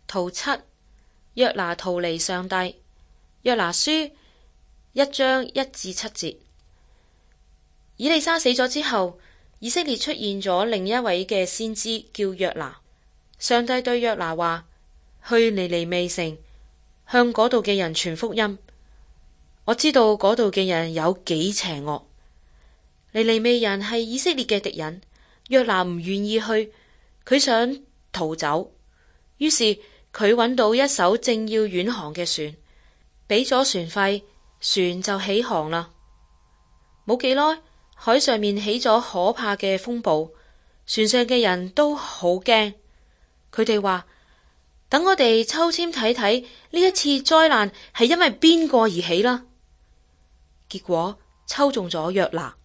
圖七，約拿逃離上帝。約拿書1章1至7節。以利沙死咗之後，以色列出現咗另一位嘅先知叫約拿。上帝對約拿話：去尼尼微城，向嗰度嘅人傳福音。我知道嗰度嘅人有幾邪惡。尼尼微人係以色列嘅敵人，約拿唔願意去，佢想逃走。於是佢揾到一艘正要遠航嘅船，俾咗船費，船就起航啦。冇幾耐，海上面起咗可怕嘅風暴，船上嘅人都好驚。佢哋話：等我哋抽籤睇睇呢一次災難係因為邊個而起啦。結果抽中咗約拿。